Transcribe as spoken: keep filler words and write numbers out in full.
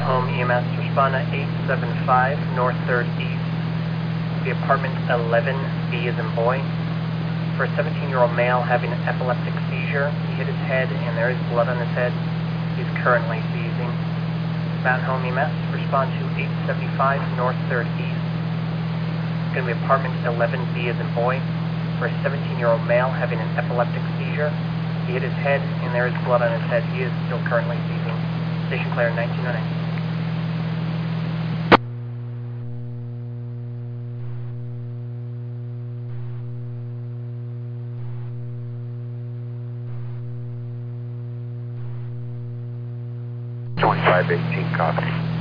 Home E M S, respond to eight seven five North third East, the apartment eleven, B as in boy. For a seventeen-year-old male having an epileptic seizure, he hit his head and there is blood on his head. He's currently seizing. Mountain Home E M S, respond to eight seventy-five North third East. It's going to be apartment eleven, B as in boy. For a seventeen-year-old male having an epileptic seizure, he hit his head and there is blood on his head. He is still currently seizing. Station clear, nineteen oh nine. twenty-five eighteen, copy.